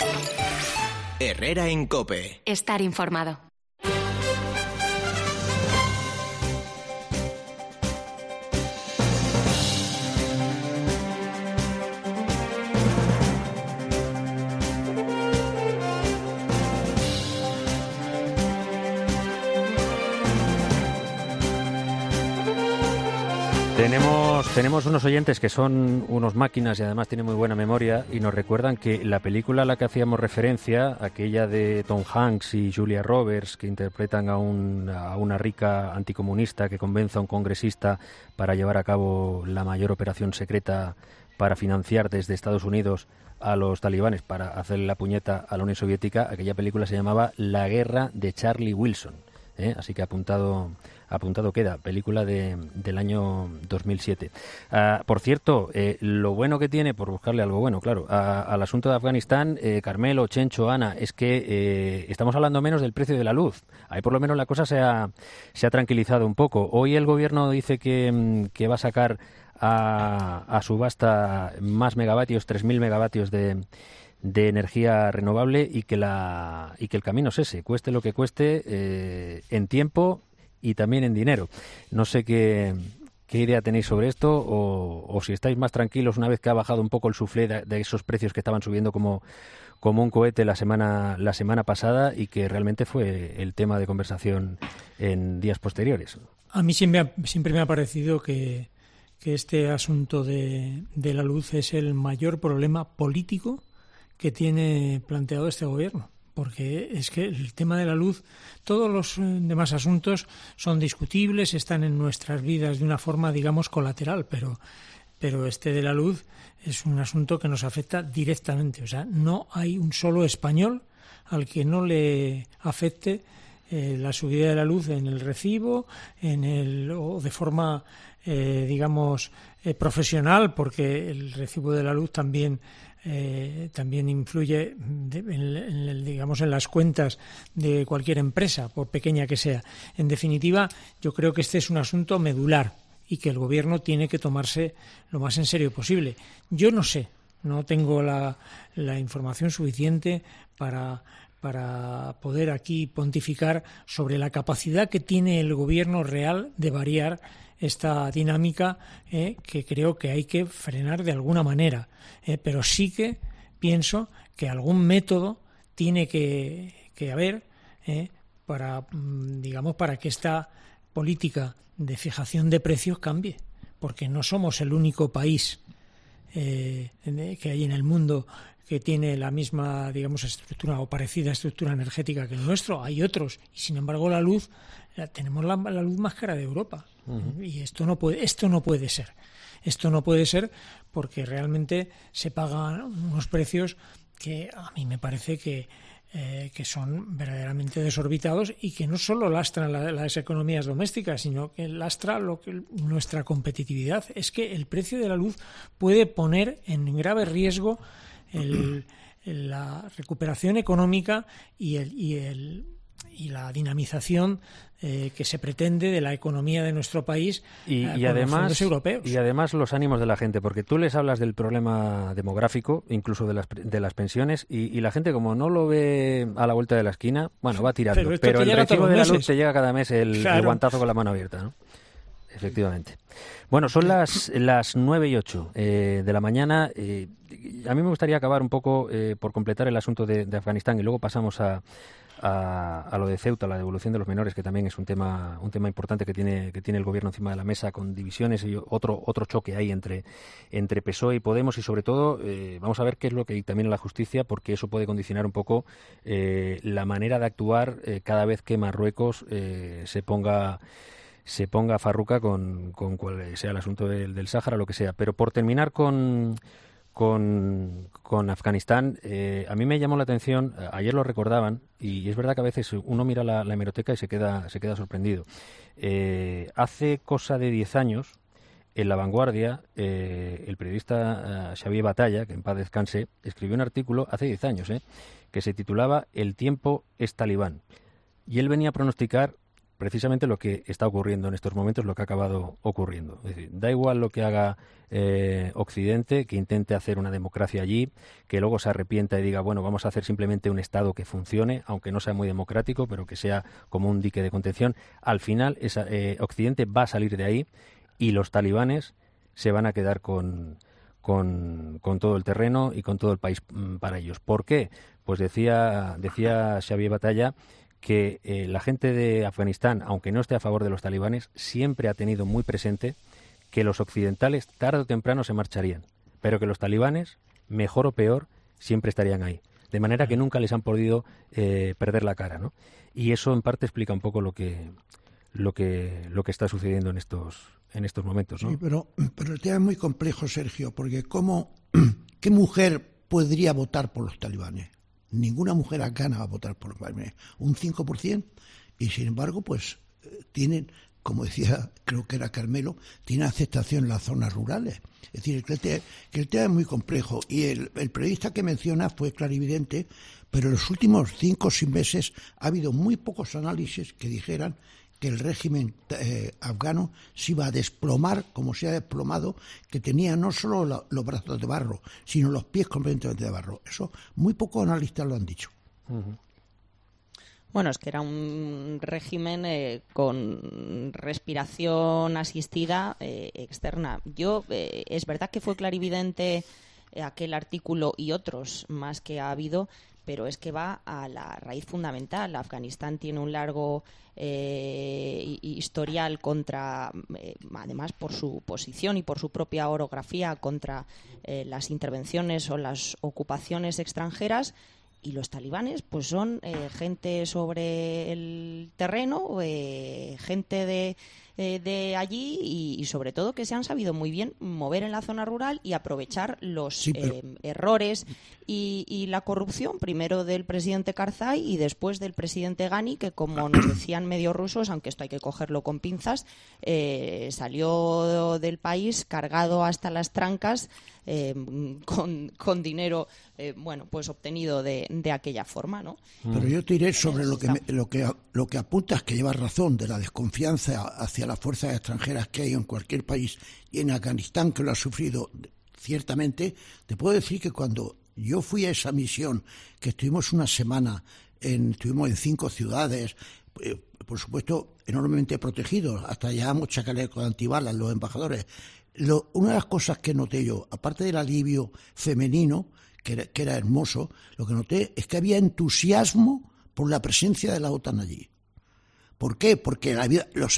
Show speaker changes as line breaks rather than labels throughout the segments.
Herrera en COPE.
Estar informado.
Tenemos unos oyentes que son unos máquinas y además tienen muy buena memoria y nos recuerdan que la película a la que hacíamos referencia, aquella de Tom Hanks y Julia Roberts, que interpretan a una rica anticomunista que convence a un congresista para llevar a cabo la mayor operación secreta para financiar desde Estados Unidos a los talibanes para hacerle la puñeta a la Unión Soviética, aquella película se llamaba La guerra de Charlie Wilson. Así que apuntado queda, película del año 2007. Por cierto, lo bueno que tiene, por buscarle algo bueno, claro, al asunto de Afganistán, Carmelo, Chencho, Ana, es que estamos hablando menos del precio de la luz. Ahí por lo menos la cosa se ha tranquilizado un poco. Hoy el gobierno dice que va a sacar a subasta más megavatios, 3.000 megavatios de energía renovable y que el camino es ese, cueste lo que cueste, en tiempo y también en dinero. No sé qué idea tenéis sobre esto o si estáis más tranquilos una vez que ha bajado un poco el suflé de esos precios que estaban subiendo como un cohete la semana pasada y que realmente fue el tema de conversación en días posteriores.
A mí siempre me ha parecido que este asunto de la luz es el mayor problema político que tiene planteado este gobierno, porque es que el tema de la luz, todos los demás asuntos son discutibles, están en nuestras vidas de una forma, digamos, colateral, pero este de la luz es un asunto que nos afecta directamente. O sea, no hay un solo español al que no le afecte la subida de la luz en el recibo, o de forma, digamos, profesional, porque el recibo de la luz también influye digamos en las cuentas de cualquier empresa, por pequeña que sea. En definitiva, yo creo que este es un asunto medular y que el gobierno tiene que tomarse lo más en serio posible. Yo no sé, no tengo la información suficiente para poder aquí pontificar sobre la capacidad que tiene el gobierno real de variar esta dinámica, que creo que hay que frenar de alguna manera, pero sí que pienso que algún método tiene que haber para que esta política de fijación de precios cambie, porque no somos el único país que hay en el mundo que tiene la misma, digamos, estructura o parecida estructura energética que el nuestro. Hay otros y sin embargo tenemos la luz más cara de Europa. Uh-huh. Y esto no puede ser. Esto no puede ser porque realmente se pagan unos precios que a mí me parece que son verdaderamente desorbitados y que no solo lastran las economías domésticas, sino que lastra nuestra competitividad. Es que el precio de la luz puede poner en grave riesgo la recuperación económica y la dinamización que se pretende de la economía de nuestro país y además, los fondos europeos.
Y además los ánimos de la gente, porque tú les hablas del problema demográfico, incluso de las pensiones, y la gente como no lo ve a la vuelta de la esquina, bueno, va tirando. Pero el recibo de la luz te llega cada mes el guantazo con la mano abierta, ¿no? Efectivamente. Bueno, son las 9:08 de la mañana. A mí me gustaría acabar un poco por completar el asunto de Afganistán y luego pasamos a lo de Ceuta, la devolución de los menores, que también es un tema importante que tiene el gobierno encima de la mesa, con divisiones y otro choque ahí entre PSOE y Podemos, y sobre todo vamos a ver qué es lo que dictamina la justicia, porque eso puede condicionar un poco la manera de actuar cada vez que Marruecos se ponga farruca con cual sea el asunto del Sáhara, lo que sea. Pero por terminar con Afganistán, a mí me llamó la atención, ayer lo recordaban, y es verdad que a veces uno mira la hemeroteca y se queda sorprendido. Hace cosa de 10 años, en La Vanguardia, el periodista Xavier Batalla, que en paz descanse, escribió un artículo hace 10 años, que se titulaba El tiempo es talibán. Y él venía a pronosticar precisamente lo que está ocurriendo en estos momentos, lo que ha acabado ocurriendo. Es decir, da igual lo que haga Occidente, que intente hacer una democracia allí, que luego se arrepienta y diga, bueno, vamos a hacer simplemente un Estado que funcione, aunque no sea muy democrático, pero que sea como un dique de contención. Al final, Occidente va a salir de ahí y los talibanes se van a quedar con todo el terreno y con todo el país para ellos. ¿Por qué? Pues decía Xavier Batalla que la gente de Afganistán, aunque no esté a favor de los talibanes, siempre ha tenido muy presente que los occidentales tarde o temprano se marcharían, pero que los talibanes, mejor o peor, siempre estarían ahí. De manera que nunca les han podido perder la cara, ¿no? Y eso en parte explica un poco lo que está sucediendo en estos momentos, ¿no?
Sí, pero el tema es muy complejo, Sergio, porque ¿qué mujer podría votar por los talibanes? Ninguna mujer afgana va a votar por los talibanes, un 5%, y sin embargo, pues tienen, como decía, creo que era Carmelo, tienen aceptación en las zonas rurales. Es decir, que el tema es muy complejo, y el periodista que menciona fue clarividente, pero en los últimos 5 o 6 meses ha habido muy pocos análisis que dijeran que el régimen afgano se iba a desplomar como se ha desplomado, que tenía no solo los brazos de barro, sino los pies completamente de barro. Eso muy pocos analistas lo han dicho.
Uh-huh.
Bueno, es que era un régimen con respiración asistida externa. Es verdad que fue clarividente aquel artículo y otros más que ha habido, pero es que va a la raíz fundamental. Afganistán tiene un largo historial contra, además por su posición y por su propia orografía, contra las intervenciones o las ocupaciones extranjeras, y los talibanes pues son gente sobre el terreno, gente de allí y sobre todo que se han sabido muy bien mover en la zona rural y aprovechar los errores y la corrupción, primero del presidente Karzai y después del presidente Ghani, que como nos decían medios rusos, aunque esto hay que cogerlo con pinzas, salió del país cargado hasta las trancas con dinero pues obtenido de aquella forma, ¿no?
Pero yo te diré sobre lo que apuntas, que llevas razón, de la desconfianza hacia las fuerzas extranjeras que hay en cualquier país, y en Afganistán, que lo ha sufrido ciertamente. Te puedo decir que cuando yo fui a esa misión, que estuvimos una semana, estuvimos en 5 ciudades, por supuesto enormemente protegidos, hasta llevamos chalecos antibalas los embajadores. Una de las cosas que noté yo, aparte del alivio femenino, que era hermoso, lo que noté es que había entusiasmo por la presencia de la OTAN allí. ¿Por qué? Porque los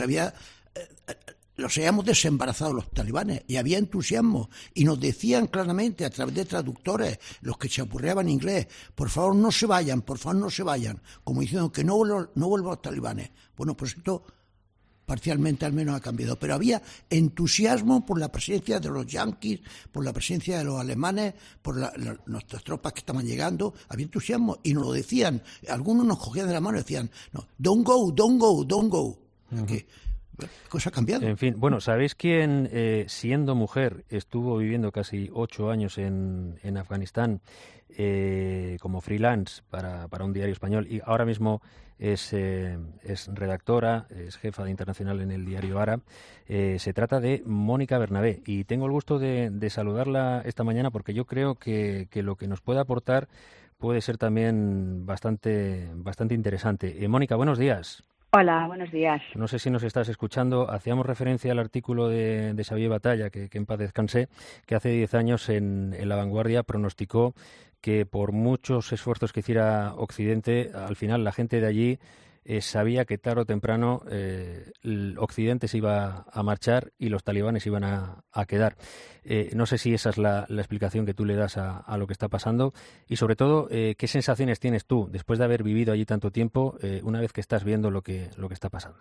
habíamos desembarazado los talibanes y había entusiasmo, y nos decían claramente a través de traductores, los que chapurreaban inglés, por favor no se vayan, como diciendo que no vuelvan los talibanes. Bueno, pues esto parcialmente al menos ha cambiado, pero había entusiasmo por la presencia de los yanquis, por la presencia de los alemanes, por nuestras tropas que estaban llegando. Había entusiasmo y nos lo decían. Algunos nos cogían de la mano y decían, no, don't go. Uh-huh. Que la cosa ha cambiado.
En fin, bueno, ¿sabéis quién, siendo mujer, estuvo viviendo casi 8 años en Afganistán como freelance para un diario español, y ahora mismo es redactora, es jefa de internacional en el diario Ara? Se trata de Mónica Bernabé, y tengo el gusto de saludarla esta mañana porque yo creo que lo que nos puede aportar puede ser también bastante interesante. Mónica, buenos días.
Hola, buenos días.
No sé si nos estás escuchando. Hacíamos referencia al artículo de Xavier Batalla, que en paz descanse, que hace 10 años en La Vanguardia pronosticó que por muchos esfuerzos que hiciera Occidente, al final la gente de allí sabía que tarde o temprano el Occidente se iba a marchar y los talibanes iban a quedar. No sé si esa es la explicación que tú le das a lo que está pasando, y sobre todo, ¿qué sensaciones tienes tú después de haber vivido allí tanto tiempo, una vez que estás viendo lo que está pasando?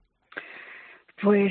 Pues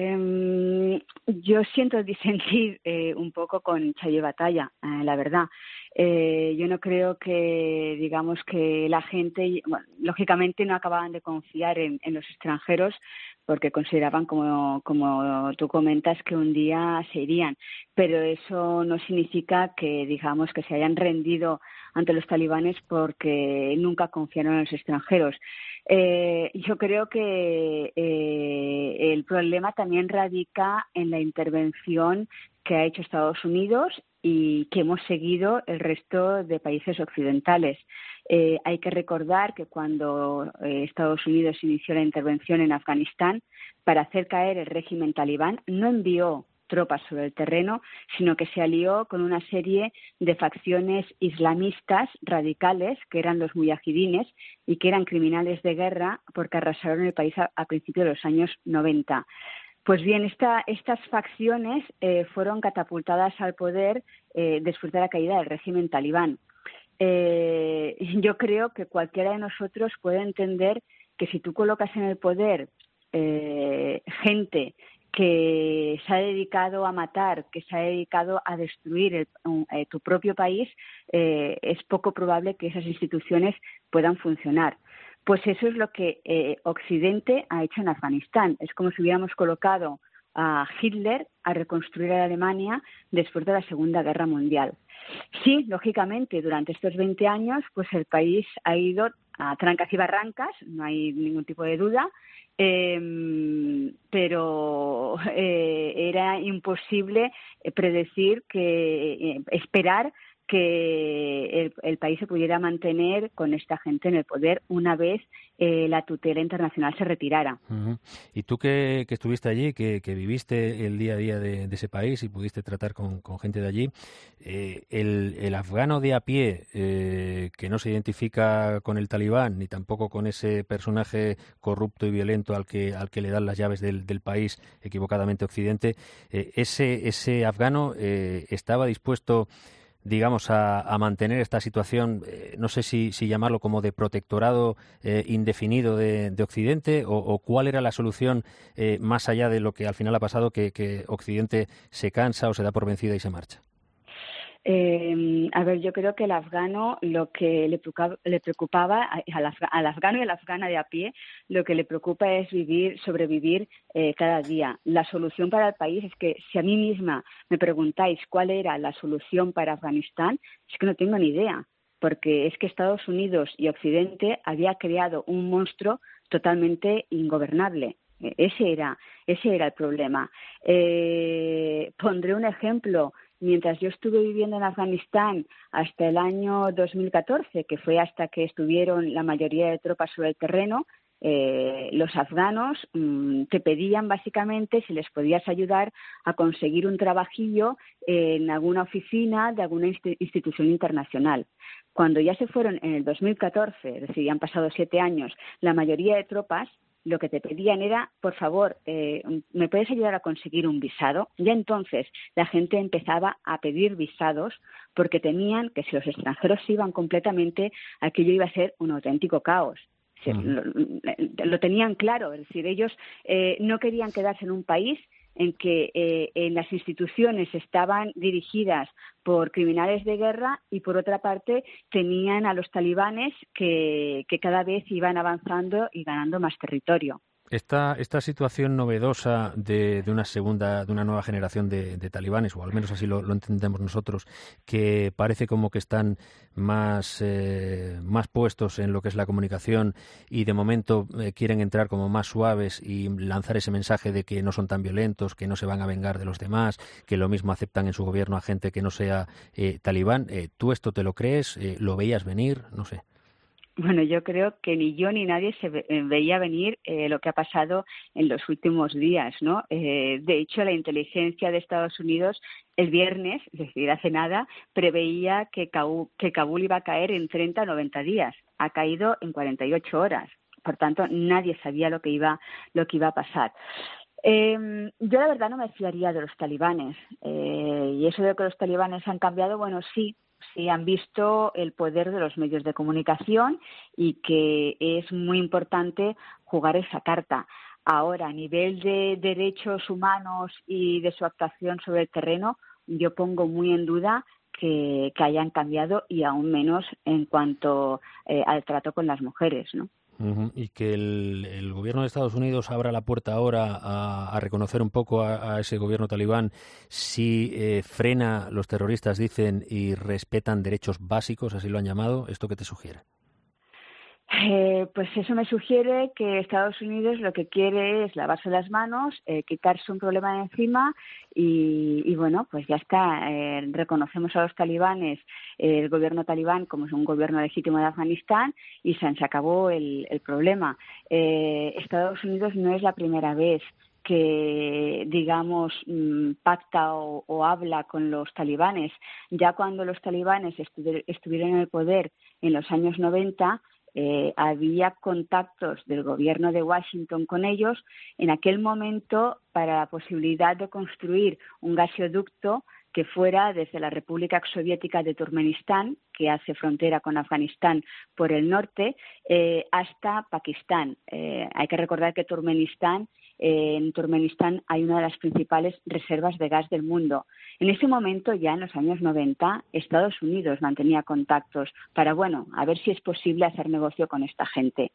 yo siento disentir un poco con Xavier Batalla, la verdad. Yo no creo que, digamos, que la gente, bueno, lógicamente no acababan de confiar en los extranjeros, porque consideraban, como tú comentas, que un día se irían. Pero eso no significa que, digamos, que se hayan rendido ante los talibanes porque nunca confiaron en los extranjeros. Yo creo que el problema también radica en la intervención que ha hecho Estados Unidos y que hemos seguido el resto de países occidentales. Hay que recordar que cuando Estados Unidos inició la intervención en Afganistán para hacer caer el régimen talibán, no envió tropas sobre el terreno, sino que se alió con una serie de facciones islamistas radicales, que eran los muyahidines y que eran criminales de guerra porque arrasaron el país a principios de los años 90. Pues bien, estas facciones fueron catapultadas al poder después de la caída del régimen talibán. Yo creo que cualquiera de nosotros puede entender que si tú colocas en el poder gente que se ha dedicado a matar, que se ha dedicado a destruir tu propio país, es poco probable que esas instituciones puedan funcionar. Pues eso es lo que Occidente ha hecho en Afganistán. Es como si hubiéramos colocado a Hitler a reconstruir a Alemania después de la Segunda Guerra Mundial. Sí, lógicamente, durante estos 20 años, pues el país ha ido a trancas y barrancas, no hay ningún tipo de duda, pero era imposible predecir esperar que el país se pudiera mantener con esta gente en el poder una vez la tutela internacional se retirara.
Uh-huh. Y tú que estuviste allí, que viviste el día a día de ese país y pudiste tratar con gente de allí, el afgano de a pie, que no se identifica con el talibán ni tampoco con ese personaje corrupto y violento al que le dan las llaves del país equivocadamente Occidente, ese afgano estaba dispuesto, digamos, a mantener esta situación, no sé si llamarlo como de protectorado indefinido de Occidente, o cuál era la solución más allá de lo que al final ha pasado, que Occidente se cansa o se da por vencida y se marcha.
A ver, yo creo que el afgano, lo que le preocupaba al afgano y a la afgana de a pie, lo que le preocupa es sobrevivir cada día. La solución para el país es que, si a mí misma me preguntáis cuál era la solución para Afganistán, es que no tengo ni idea, porque es que Estados Unidos y Occidente había creado un monstruo totalmente ingobernable. Ese era el problema. Pondré un ejemplo. Mientras yo estuve viviendo en Afganistán hasta el año 2014, que fue hasta que estuvieron la mayoría de tropas sobre el terreno, los afganos te pedían básicamente si les podías ayudar a conseguir un trabajillo en alguna oficina de alguna institución internacional. Cuando ya se fueron en el 2014, es decir, ya han pasado 7 años, la mayoría de tropas lo que te pedían era, por favor, ¿me puedes ayudar a conseguir un visado? Ya entonces la gente empezaba a pedir visados porque temían que si los extranjeros se iban completamente, aquello iba a ser un auténtico caos. Lo tenían claro, es decir, ellos no querían quedarse en un país en que en las instituciones estaban dirigidas por criminales de guerra y, por otra parte, tenían a los talibanes que cada vez iban avanzando y ganando más territorio.
Esta situación novedosa de una nueva generación de talibanes, o al menos así lo entendemos nosotros, que parece como que están más puestos en lo que es la comunicación y de momento quieren entrar como más suaves y lanzar ese mensaje de que no son tan violentos, que no se van a vengar de los demás, que lo mismo aceptan en su gobierno a gente que no sea talibán. ¿Tú esto te lo crees? ¿Lo veías venir? No sé.
Bueno, yo creo que ni yo ni nadie se veía venir lo que ha pasado en los últimos días, ¿no? De hecho, la inteligencia de Estados Unidos el viernes, es decir, hace nada, preveía que Kabul iba a caer en 30 o 90 días. Ha caído en 48 horas. Por tanto, nadie sabía lo que iba a pasar. Yo la verdad no me fiaría de los talibanes. Y eso de que los talibanes han cambiado, bueno, sí han visto el poder de los medios de comunicación y que es muy importante jugar esa carta. Ahora, a nivel de derechos humanos y de su actuación sobre el terreno, yo pongo muy en duda que hayan cambiado, y aún menos en cuanto al trato con las mujeres, ¿no?
Y que el gobierno de Estados Unidos abra la puerta ahora a reconocer un poco a ese gobierno talibán si frena, los terroristas dicen, y respetan derechos básicos, así lo han llamado. ¿Esto qué te sugiere?
Pues eso me sugiere que Estados Unidos lo que quiere es lavarse las manos, quitarse un problema de encima y bueno, pues ya está. Reconocemos a los talibanes, el gobierno talibán como es un gobierno legítimo de Afganistán y se acabó el problema. Estados Unidos no es la primera vez que, digamos, pacta o habla con los talibanes. Ya cuando los talibanes estuvieron en el poder en los años 90, había contactos del gobierno de Washington con ellos en aquel momento para la posibilidad de construir un gasoducto que fuera desde la República Soviética de Turkmenistán, que hace frontera con Afganistán por el norte, hasta Pakistán. Hay que recordar que en Turkmenistán hay una de las principales reservas de gas del mundo. En ese momento, ya en los años 90, Estados Unidos mantenía contactos para, a ver si es posible hacer negocio con esta gente.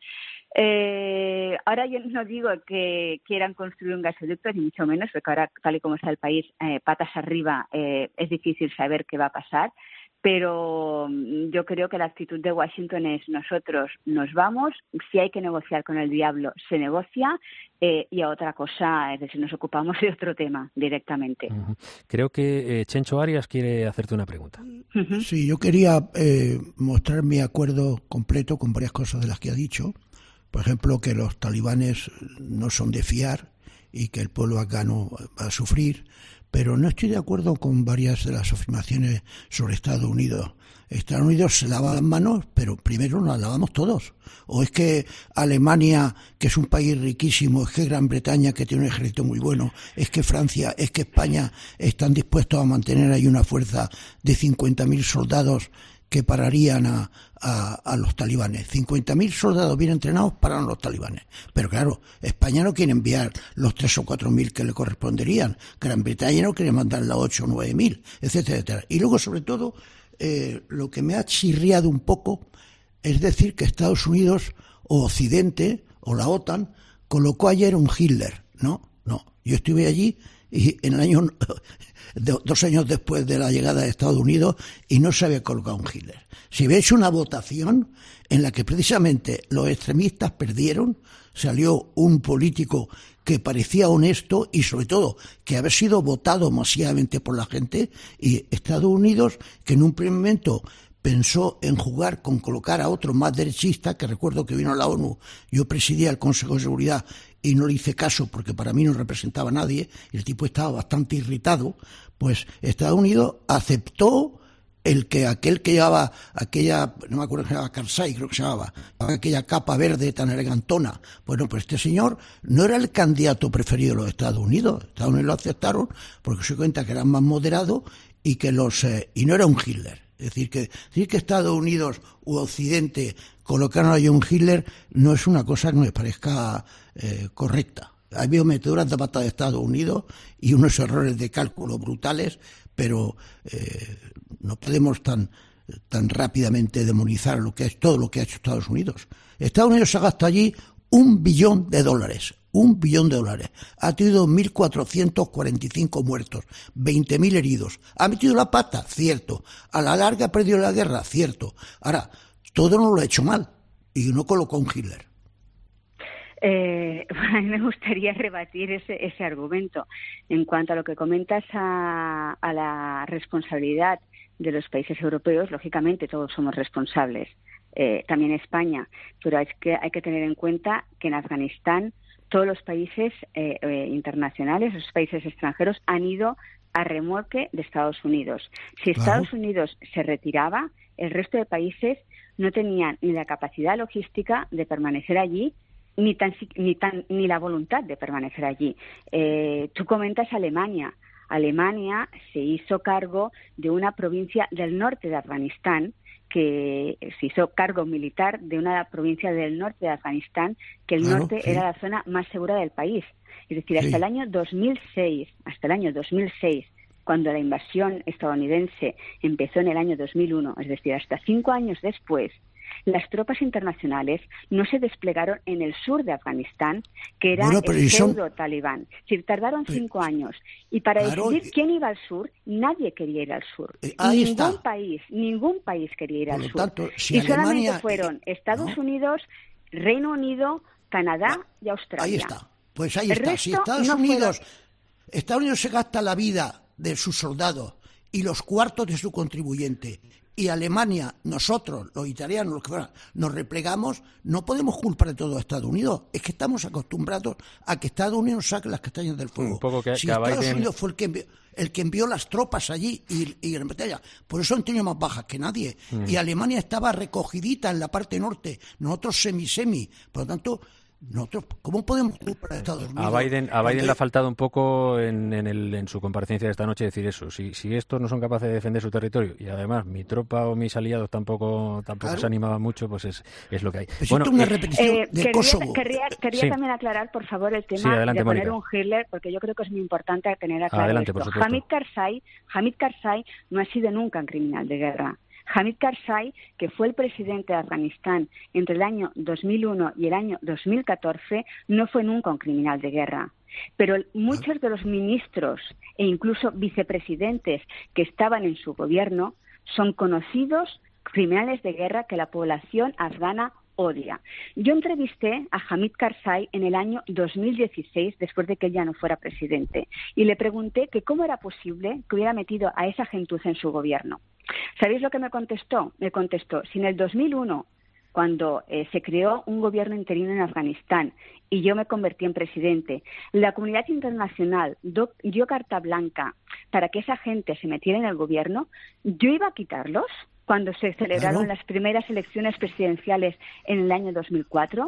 Ahora yo no digo que quieran construir un gasoducto, ni mucho menos, porque ahora, tal y como está el país, patas arriba, es difícil saber qué va a pasar. Pero yo creo que la actitud de Washington es: nosotros nos vamos, si hay que negociar con el diablo, se negocia, y a otra cosa, es decir, nos ocupamos de otro tema directamente.
Creo que Chencho Arias quiere hacerte una pregunta.
Sí, yo quería mostrar mi acuerdo completo con varias cosas de las que ha dicho. Por ejemplo, que los talibanes no son de fiar y que el pueblo afgano va a sufrir. Pero no estoy de acuerdo con varias de las afirmaciones sobre Estados Unidos. Estados Unidos se lava las manos, pero primero nos las lavamos todos. ¿O es que Alemania, que es un país riquísimo, es que Gran Bretaña, que tiene un ejército muy bueno, es que Francia, es que España están dispuestos a mantener ahí una fuerza de 50.000 soldados que pararían a los talibanes? 50.000 soldados bien entrenados paran a los talibanes. Pero claro, España no quiere enviar los 3.000 o 4.000 que le corresponderían. Gran Bretaña no quiere mandar los 8.000 o 9.000, etcétera, etcétera. Y luego, sobre todo, lo que me ha chirriado un poco es decir que Estados Unidos o Occidente o la OTAN colocó ayer un Hitler. No. Yo estuve allí y en el año 2 años después de la llegada de Estados Unidos y no se había colocado un Hitler. Si veis una votación en la que precisamente los extremistas perdieron, salió un político que parecía honesto y sobre todo que había sido votado masivamente por la gente, y Estados Unidos, que en un primer momento pensó en jugar con colocar a otro más derechista, que recuerdo que vino a la ONU, yo presidía el Consejo de Seguridad y no le hice caso porque para mí no representaba a nadie, y el tipo estaba bastante irritado, pues Estados Unidos aceptó aquel que llevaba aquella, no me acuerdo que se llamaba Karzai, creo que se llamaba, aquella capa verde tan elegantona. Bueno, pues este señor no era el candidato preferido de los Estados Unidos. Estados Unidos lo aceptaron porque se cuenta que eran más moderados y que y no era un Hitler. Es decir que Estados Unidos u Occidente colocaron a un Hitler no es una cosa que me parezca correcta. Ha habido meteduras de pata de Estados Unidos y unos errores de cálculo brutales, pero no podemos tan rápidamente demonizar todo lo que ha hecho Estados Unidos. Estados Unidos se ha gastado allí $1 billón. $1 billón. Ha tenido 1.445 muertos, 20.000 heridos. Ha metido la pata, cierto. A la larga ha perdido la guerra, cierto. Ahora, todo no lo ha hecho mal y no colocó un Hitler.
A mí me gustaría rebatir ese argumento. En cuanto a lo que comentas a la responsabilidad de los países europeos, lógicamente todos somos responsables, también España, pero hay que tener en cuenta que en Afganistán todos los países internacionales, los países extranjeros, han ido a remolque de Estados Unidos. Si Estados Unidos se retiraba, el resto de países no tenían ni la capacidad logística de permanecer allí, ni la voluntad de permanecer allí. Tú comentas Alemania. Alemania se hizo cargo de una provincia del norte de Afganistán, que se hizo cargo militar de una provincia del norte de Afganistán, que el norte era la zona más segura del país. Es decir, hasta el año 2006, cuando la invasión estadounidense empezó en el año 2001, es decir, hasta 5 años después, las tropas internacionales no se desplegaron en el sur de Afganistán, que era el pseudo-talibán. Si tardaron 5 años. Y para decidir quién iba al sur, nadie quería ir al sur. Ningún país quería ir al sur.
Tanto, si
y
Alemania,
solamente fueron Estados Unidos, Reino Unido, Canadá y Australia.
Ahí está. Pues ahí está. Si Estados Unidos se gasta la vida de sus soldados y los cuartos de su contribuyente, y Alemania, nosotros, los italianos, los que fueran, nos replegamos, no podemos culpar de todo a Estados Unidos. Es que estamos acostumbrados a que Estados Unidos saque las castañas del fuego. Si Estados Unidos fue el que envió las tropas allí y en batalla, por eso han tenido más bajas que nadie. Y Alemania estaba recogidita en la parte norte, nosotros semi. Por lo tanto, nosotros, ¿cómo podemos culpar a Estados Unidos?
A Biden le ha faltado un poco en su comparecencia de esta noche decir eso. Si estos no son capaces de defender su territorio y además mi tropa o mis aliados tampoco se animaban mucho, pues es lo que hay.
Bueno, una repetición de Kosovo.
Quería también aclarar, por favor, el tema
adelante,
de poner
Mónica.
un Hitler, porque yo creo que es muy importante tener aclarado
Adelante,
esto.
por supuesto.
Hamid Karzai no ha sido nunca un criminal de guerra. Hamid Karzai, que fue el presidente de Afganistán entre el año 2001 y el año 2014, no fue nunca un criminal de guerra. Pero muchos de los ministros e incluso vicepresidentes que estaban en su gobierno son conocidos criminales de guerra que la población afgana odia. Yo entrevisté a Hamid Karzai en el año 2016, después de que él ya no fuera presidente, y le pregunté que cómo era posible que hubiera metido a esa gentuza en su gobierno. ¿Sabéis lo que me contestó? Me contestó, si en el 2001, cuando se creó un gobierno interino en Afganistán y yo me convertí en presidente, la comunidad internacional dio carta blanca para que esa gente se metiera en el gobierno, ¿yo iba a quitarlos? Cuando se celebraron las primeras elecciones presidenciales en el año 2004.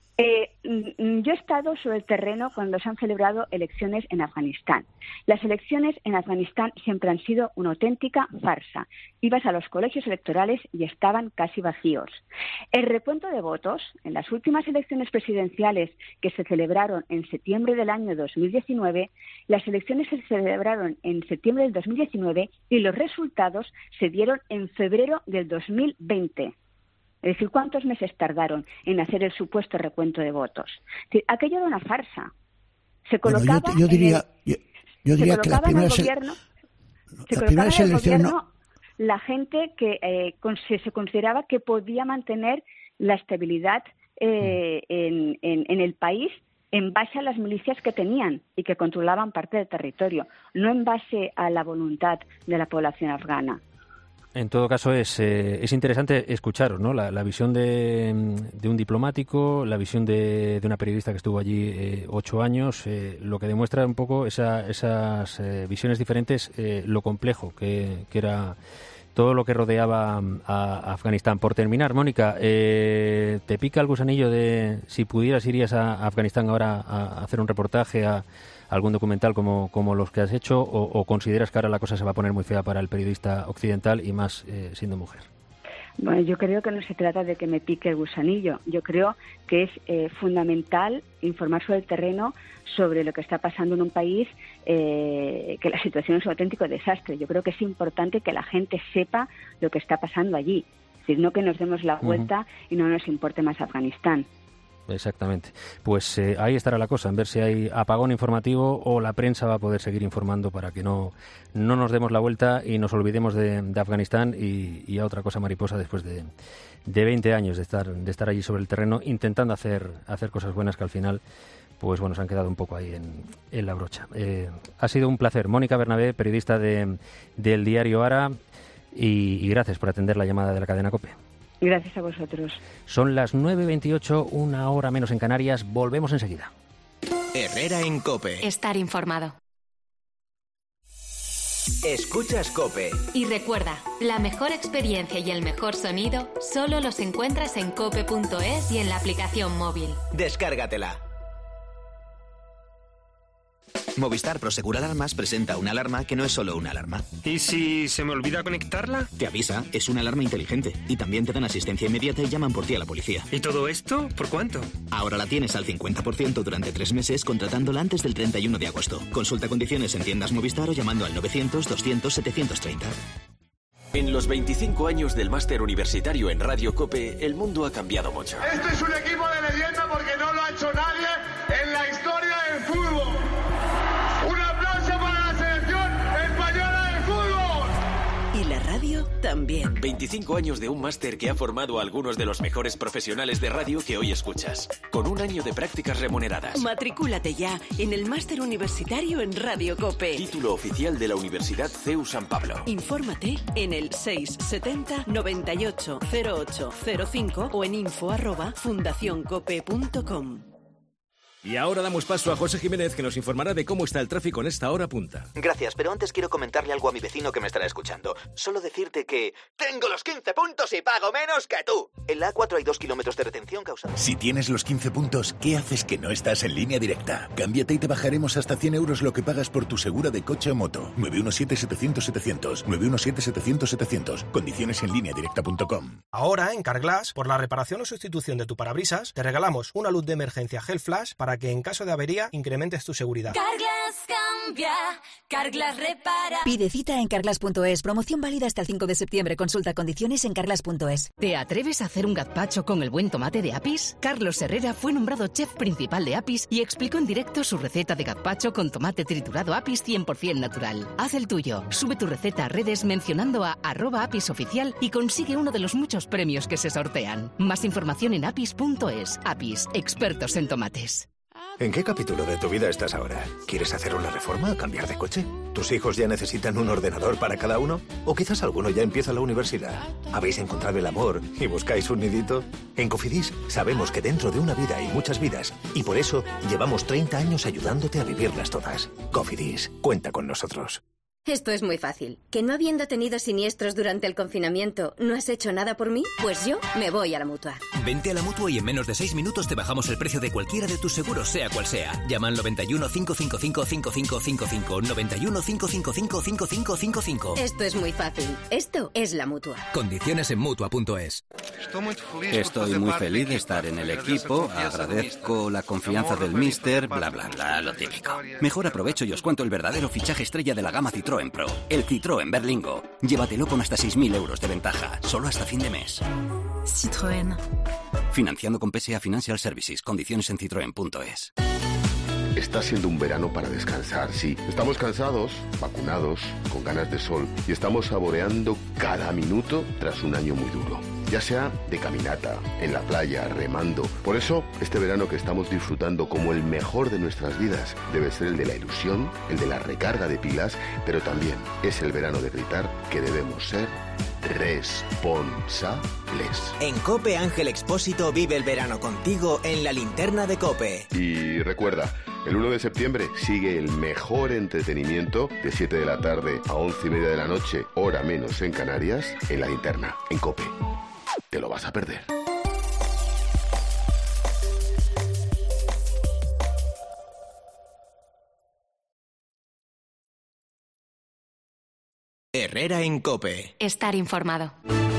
Yo he estado sobre el terreno cuando se han celebrado elecciones en Afganistán. Las elecciones en Afganistán siempre han sido una auténtica farsa. Ibas a los colegios electorales y estaban casi vacíos. El recuento de votos en las últimas elecciones presidenciales que se celebraron en septiembre del año 2019, las elecciones se celebraron en septiembre del 2019 y los resultados se dieron en febrero del 2020. Es decir, ¿cuántos meses tardaron en hacer el supuesto recuento de votos? Es decir, aquello era una farsa. Se colocaba
yo diría que las primeras elecciones
la gente que se consideraba que podía mantener la estabilidad en el país en base a las milicias que tenían y que controlaban parte del territorio, no en base a la voluntad de la población afgana.
En todo caso, es interesante escucharos, ¿no? La visión de un diplomático, la visión de una periodista que estuvo allí 8 años, lo que demuestra un poco esas visiones diferentes, lo complejo que era todo lo que rodeaba a Afganistán. Por terminar, Mónica, ¿te pica el gusanillo de si pudieras irías a Afganistán ahora a hacer un reportaje, a algún documental como los que has hecho, o consideras que ahora la cosa se va a poner muy fea para el periodista occidental y más siendo mujer?
Bueno, yo creo que no se trata de que me pique el gusanillo. Yo creo que es fundamental informar sobre el terreno, sobre lo que está pasando en un país, que la situación es un auténtico desastre. Yo creo que es importante que la gente sepa lo que está pasando allí. Es decir, no que nos demos la vuelta y no nos importe más Afganistán.
Exactamente. Pues ahí estará la cosa, en ver si hay apagón informativo o la prensa va a poder seguir informando para que no nos demos la vuelta y nos olvidemos de Afganistán y a otra cosa mariposa después de 20 años de estar allí sobre el terreno intentando hacer cosas buenas que al final pues bueno, se han quedado un poco ahí en la brocha. Ha sido un placer. Mónica Bernabé, periodista del diario Ara, y gracias por atender la llamada de la cadena COPE.
Gracias a vosotros.
Son las 9:28, una hora menos en Canarias. Volvemos enseguida.
Herrera en COPE.
Estar informado.
Escuchas COPE.
Y recuerda, la mejor experiencia y el mejor sonido solo los encuentras en cope.es y en la aplicación móvil.
Descárgatela.
Movistar Prosegur Alarmas presenta una alarma que no es solo una alarma.
¿Y si se me olvida conectarla?
Te avisa, es una alarma inteligente. Y también te dan asistencia inmediata y llaman por ti a la policía.
¿Y todo esto? ¿Por cuánto?
Ahora la tienes al 50% durante 3 meses contratándola antes del 31 de agosto. Consulta condiciones en tiendas Movistar o llamando al 900 200 730.
En los 25 años del máster universitario en Radio COPE, el mundo ha cambiado mucho.
Este es un equipo de leyenda porque no lo ha hecho nadie en la historia del fútbol. Un aplauso para la selección española de fútbol.
Y la radio también.
25 años de un máster que ha formado a algunos de los mejores profesionales de radio que hoy escuchas, con un año de prácticas remuneradas.
Matricúlate ya en el máster universitario en Radio COPE.
Título oficial de la Universidad CEU San Pablo.
Infórmate en el 670 98 08 05 o en info@fundacioncope.com.
Y ahora damos paso a José Jiménez, que nos informará de cómo está el tráfico en esta hora punta.
Gracias, pero antes quiero comentarle algo a mi vecino que me estará escuchando. Solo decirte que... ¡tengo los 15 puntos y pago menos que tú! En la A4 hay 2 kilómetros de retención causada...
Si tienes los 15 puntos, ¿qué haces que no estás en Línea Directa? Cámbiate y te bajaremos hasta 100 euros lo que pagas por tu segura de coche o moto. 917-700-700. 917-700-700. Condiciones en lineadirecta.com.
Ahora, en Carglass, por la reparación o sustitución de tu parabrisas, te regalamos una luz de emergencia Gel Flash para que en caso de avería incrementes tu seguridad.
Carglass cambia, Carglass repara.
Pide cita en carglass.es. Promoción válida hasta el 5 de septiembre. Consulta condiciones en carglass.es.
¿Te atreves a hacer un gazpacho con el buen tomate de Apis? Carlos Herrera fue nombrado chef principal de Apis y explicó en directo su receta de gazpacho con tomate triturado Apis 100% natural. Haz el tuyo. Sube tu receta a redes mencionando a @apisoficial y consigue uno de los muchos premios que se sortean. Más información en apis.es. Apis, expertos en tomates.
¿En qué capítulo de tu vida estás ahora? ¿Quieres hacer una reforma o cambiar de coche? ¿Tus hijos ya necesitan un ordenador para cada uno? ¿O quizás alguno ya empieza la universidad? ¿Habéis encontrado el amor y buscáis un nidito? En Cofidis sabemos que dentro de una vida hay muchas vidas y por eso llevamos 30 años ayudándote a vivirlas todas. Cofidis, cuenta con nosotros.
Esto es muy fácil. ¿Que no habiendo tenido siniestros durante el confinamiento no has hecho nada por mí? Pues yo me voy a la Mutua.
Vente a la Mutua y en menos de 6 minutos te bajamos el precio de cualquiera de tus seguros, sea cual sea. Llama al 91 555 5555. 91 555 5555.
Esto es muy fácil. Esto es la Mutua.
Condiciones en Mutua.es.
Estoy muy feliz de estar en el equipo. Agradezco la confianza del míster, bla bla bla, lo típico. Mejor aprovecho y os cuento el verdadero fichaje estrella de la gama Citroën Pro, el Citroën Berlingo. Llévatelo con hasta 6.000 euros de ventaja, solo hasta fin de mes.
Citroën.
Financiando con PSA Financial Services. Condiciones en citroen.es.
Está siendo un verano para descansar, sí. Estamos cansados, vacunados, con ganas de sol y estamos saboreando cada minuto tras un año muy duro. Ya sea de caminata, en la playa, remando. Por eso, este verano que estamos disfrutando como el mejor de nuestras vidas debe ser el de la ilusión, el de la recarga de pilas, pero también es el verano de gritar que debemos ser responsables.
En COPE, Ángel Expósito vive el verano contigo en la linterna de COPE.
Y recuerda, el 1 de septiembre sigue el mejor entretenimiento de 7 de la tarde a 11:30 de la noche, hora menos en Canarias, en la linterna, en COPE. Te lo vas a perder.
Herrera en COPE.
Estar informado.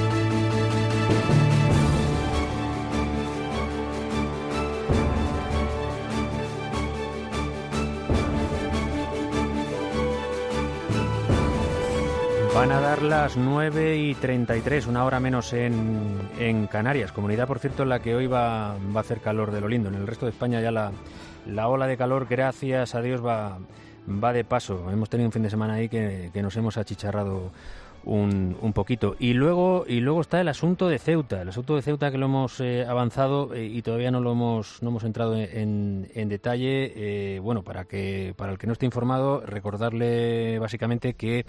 Van a dar las 9:33, una hora menos en Canarias, comunidad, por cierto, en la que hoy va a hacer calor de lo lindo. En el resto de España ya la ola de calor, gracias a Dios, va de paso. Hemos tenido un fin de semana ahí que nos hemos achicharrado un poquito. Y luego está el asunto de Ceuta. El asunto de Ceuta, que lo hemos avanzado y todavía no hemos entrado en detalle. Bueno, para el que no esté informado, recordarle básicamente que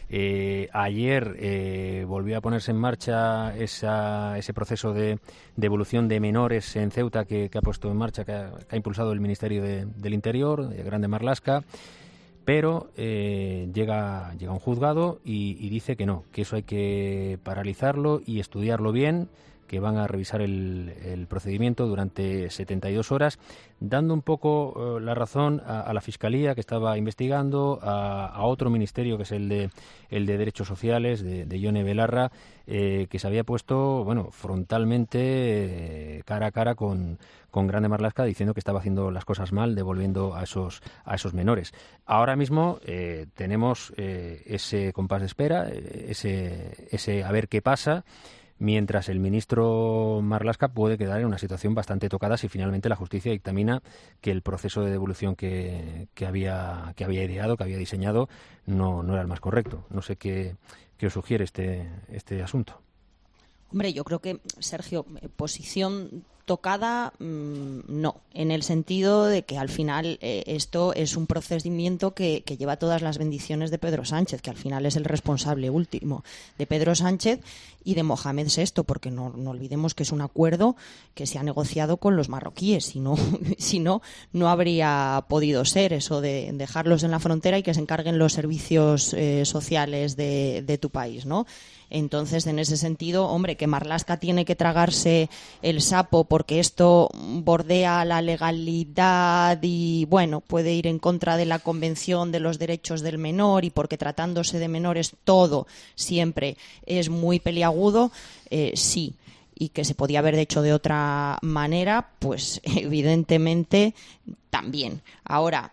ayer volvió a ponerse en marcha ese proceso de devolución de menores en Ceuta que ha puesto en marcha, que ha impulsado el Ministerio del Interior, de Grande Marlaska. Pero llega un juzgado y dice que no, que eso hay que paralizarlo y estudiarlo bien, van a revisar el procedimiento durante 72 horas, dando un poco la razón a la Fiscalía, que estaba investigando, a otro ministerio, que es el de Derechos Sociales, de Ione Belarra, que se había puesto frontalmente cara a cara con Grande Marlaska, diciendo que estaba haciendo las cosas mal, devolviendo a esos menores. Ahora mismo tenemos ese compás de espera, ese a ver qué pasa, mientras el ministro Marlaska puede quedar en una situación bastante tocada si finalmente la justicia dictamina que el proceso de devolución que había ideado, que había diseñado, no era el más correcto. No sé qué os sugiere este asunto.
Hombre, yo creo que, Sergio, posición tocada, no, en el sentido de que al final esto es un procedimiento que lleva todas las bendiciones de Pedro Sánchez, que al final es el responsable último de Pedro Sánchez y de Mohamed VI, porque no olvidemos que es un acuerdo que se ha negociado con los marroquíes, si no habría podido ser eso de dejarlos en la frontera y que se encarguen los servicios sociales de tu país, ¿no? Entonces, en ese sentido, hombre, que Marlaska tiene que tragarse el sapo porque esto bordea la legalidad y, bueno, puede ir en contra de la Convención de los Derechos del Menor y porque tratándose de menores todo siempre es muy peliagudo, sí. Y que se podía haber hecho de otra manera, pues evidentemente también. Ahora,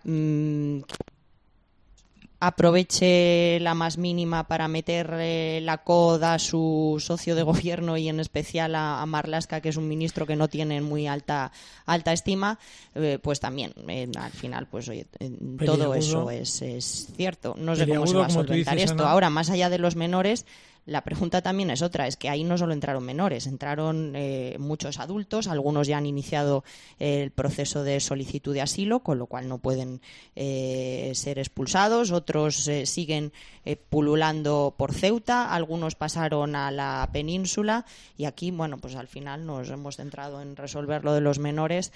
aproveche la más mínima para meter la coda a su socio de gobierno y en especial a Marlaska, que es un ministro que no tiene muy alta estima, pues también al final, pues oye, todo eso es cierto. No sé cómo se va a solventar esto. Ana. Ahora, más allá de los menores, la pregunta también es otra, es que ahí no solo entraron menores, entraron muchos adultos, algunos ya han iniciado el proceso de solicitud de asilo, con lo cual no pueden ser expulsados, otros siguen pululando por Ceuta, algunos pasaron a la península y aquí, bueno, pues al final nos hemos centrado en resolver lo de los menores,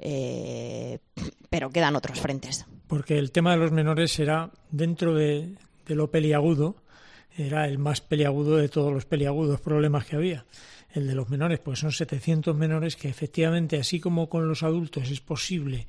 pero quedan otros frentes.
Porque el tema de los menores era, dentro de lo peliagudo, era el más peliagudo de todos los peliagudos problemas que había. El de los menores, pues son 700 menores que efectivamente, así como con los adultos es posible,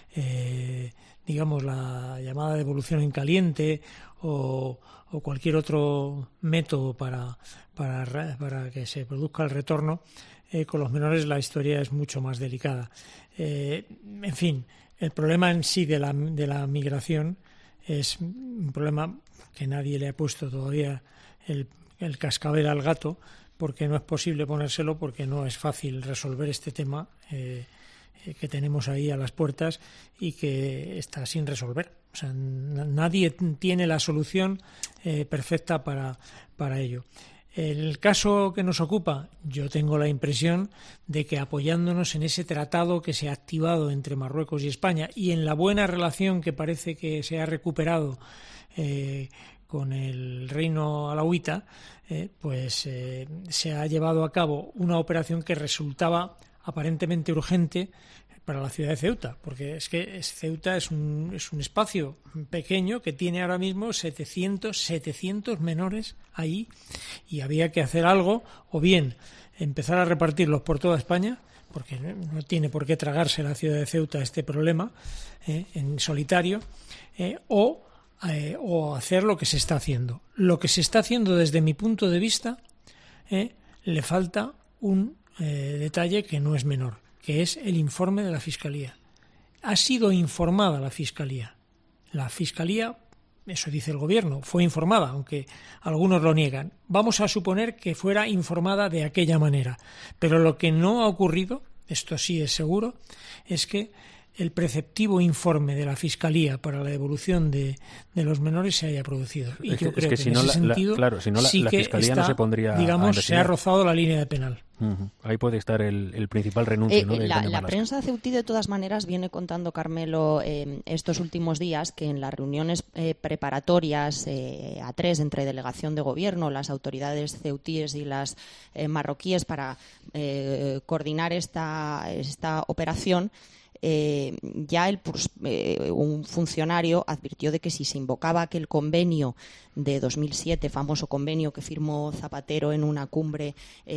digamos, la llamada devolución en caliente o cualquier otro método para que se produzca el retorno, con los menores la historia es mucho más delicada. En fin, el problema en sí de la migración es un problema que nadie le ha puesto todavía el cascabel al gato, porque no es posible ponérselo, porque no es fácil resolver este tema que tenemos ahí a las puertas y que está sin resolver. O sea, nadie tiene la solución perfecta para ello. El caso que nos ocupa, yo tengo la impresión de que apoyándonos en ese tratado que se ha activado entre Marruecos y España y en la buena relación que parece que se ha recuperado con el reino alauita, pues se ha llevado a cabo una operación que resultaba aparentemente urgente para la ciudad de Ceuta, porque es que Ceuta es un espacio pequeño que tiene ahora mismo 700 menores ahí y había que hacer algo, o bien empezar a repartirlos por toda España, porque no tiene por qué tragarse la ciudad de Ceuta este problema en solitario, o hacer lo que se está haciendo. Lo que se está haciendo desde mi punto de vista le falta un detalle que no es menor, que es el informe de la Fiscalía. Ha sido informada la Fiscalía. La Fiscalía, eso dice el Gobierno, fue informada, aunque algunos lo niegan. Vamos a suponer que fuera informada de aquella manera. Pero lo que no ha ocurrido, esto sí es seguro, es que el preceptivo informe de la Fiscalía para la devolución de los menores se haya producido. Y yo creo que en ese sentido sí que Fiscalía no se pondría, digamos, se ha rozado la línea de penal.
Ahí puede estar el principal renuncio, ¿no?
La prensa ceutí, de todas maneras, viene contando, Carmelo, estos últimos días que en las reuniones preparatorias A3 entre delegación de gobierno, las autoridades ceutíes y las marroquíes para coordinar esta operación, ya un funcionario advirtió de que si se invocaba aquel convenio de 2007, famoso convenio que firmó Zapatero en una cumbre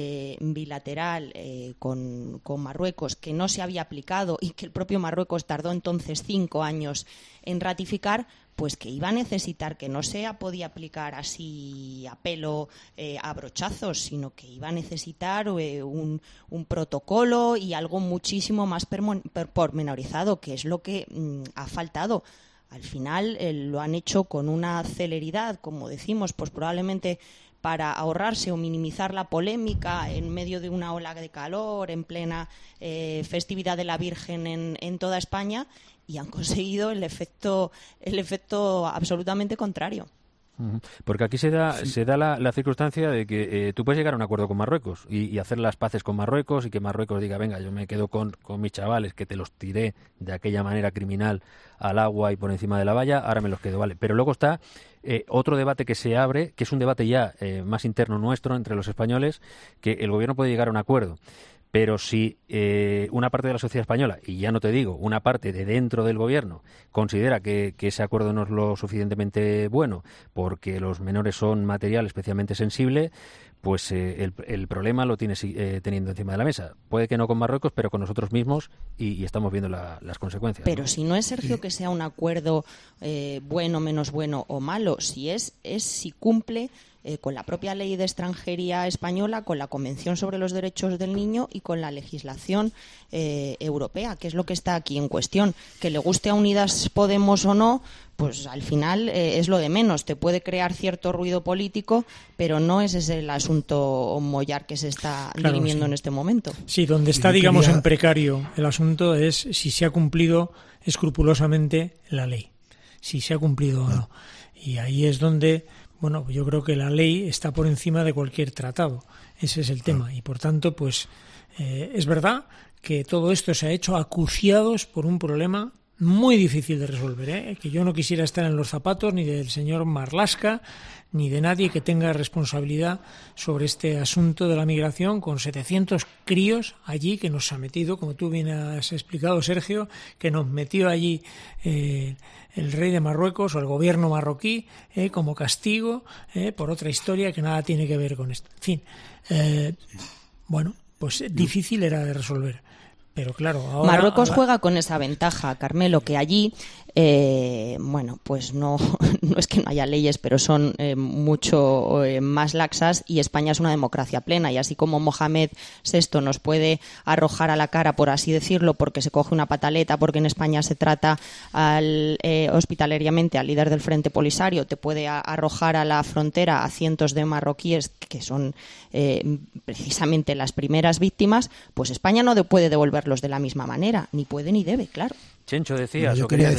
bilateral con Marruecos, que no se había aplicado y que el propio Marruecos tardó entonces 5 años en ratificar, pues que iba a necesitar, que no se podía aplicar así a pelo, a brochazos, sino que iba a necesitar un protocolo y algo muchísimo más pormenorizado, que es lo que ha faltado. Al final lo han hecho con una celeridad, como decimos, pues probablemente para ahorrarse o minimizar la polémica en medio de una ola de calor, en plena festividad de la Virgen en toda España, y han conseguido el efecto absolutamente contrario.
Porque aquí se da la circunstancia de que tú puedes llegar a un acuerdo con Marruecos y hacer las paces con Marruecos y que Marruecos diga, venga, yo me quedo con mis chavales que te los tiré de aquella manera criminal al agua y por encima de la valla, ahora me los quedo, vale. Pero luego está otro debate que se abre, que es un debate ya más interno nuestro entre los españoles, que el gobierno puede llegar a un acuerdo. Pero si una parte de la sociedad española, y ya no te digo, una parte de dentro del gobierno, considera que ese acuerdo no es lo suficientemente bueno porque los menores son material especialmente sensible, pues el problema lo tienes teniendo encima de la mesa. Puede que no con Marruecos, pero con nosotros mismos y estamos viendo las consecuencias.
Pero ¿no? Si no es, Sergio, que sea un acuerdo bueno, menos bueno o malo, si cumple con la propia ley de extranjería española, con la Convención sobre los Derechos del Niño y con la legislación europea, que es lo que está aquí en cuestión. Que le guste a Unidas Podemos o no, pues al final es lo de menos. Te puede crear cierto ruido político, pero no ese es el asunto mollar que se está dirimiendo en este momento.
Sí, donde está, digamos, en precario el asunto es si se ha cumplido escrupulosamente la ley, si se ha cumplido o no. Y ahí es donde... Bueno, yo creo que la ley está por encima de cualquier tratado. Ese es el tema. Y por tanto, pues es verdad que todo esto se ha hecho acuciados por un problema muy difícil de resolver, que yo no quisiera estar en los zapatos ni del señor Marlaska ni de nadie que tenga responsabilidad sobre este asunto de la migración, con 700 críos allí que nos ha metido, como tú bien has explicado, Sergio, que nos metió allí el rey de Marruecos o el gobierno marroquí como castigo por otra historia que nada tiene que ver con esto. En fin, bueno, pues difícil era de resolver. Pero claro, ahora...
Marruecos juega con esa ventaja, Carmelo, que allí, bueno, pues no es que no haya leyes, pero son mucho más laxas, y España es una democracia plena, y así como Mohamed VI nos puede arrojar a la cara, por así decirlo, porque se coge una pataleta, porque en España se trata hospitalariamente al líder del Frente Polisario, te puede arrojar a la frontera a cientos de marroquíes que son precisamente las primeras víctimas, pues España no puede devolverlos de la misma manera, ni puede ni debe, claro.
Chencho, decías...
Yo quería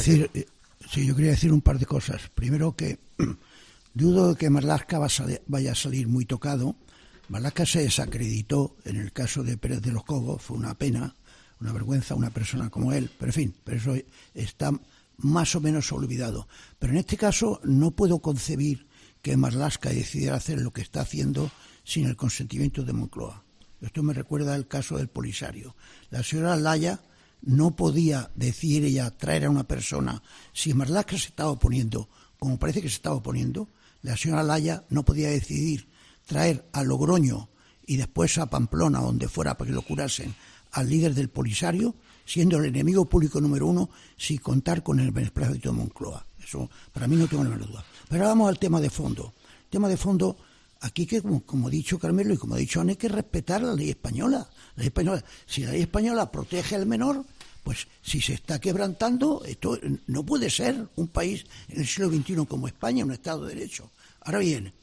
decir un par de cosas. Primero, que dudo de que Marlaska vaya a salir muy tocado. Marlaska se desacreditó en el caso de Pérez de los Cobos, fue una pena, una vergüenza, una persona como él, pero en fin, pero eso está más o menos olvidado. Pero en este caso no puedo concebir que Marlaska decidiera hacer lo que está haciendo sin el consentimiento de Moncloa. Esto me recuerda al caso del Polisario. La señora Laya no podía decir ella traer a una persona. Si Marlaska se estaba oponiendo, como parece que se estaba oponiendo, la señora Laya no podía decidir traer a Logroño y después a Pamplona, donde fuera, para que lo curasen, al líder del Polisario, siendo el enemigo público número 1, sin contar con el beneplácito de Moncloa. Eso para mí no tengo la menor duda. Pero ahora vamos al tema de fondo. El tema de fondo... Aquí, que como ha dicho Carmelo y como ha dicho Ana, hay que respetar la ley española. Si la ley española protege al menor, pues si se está quebrantando, esto no puede ser un país en el siglo XXI como España, un Estado de Derecho. Ahora bien,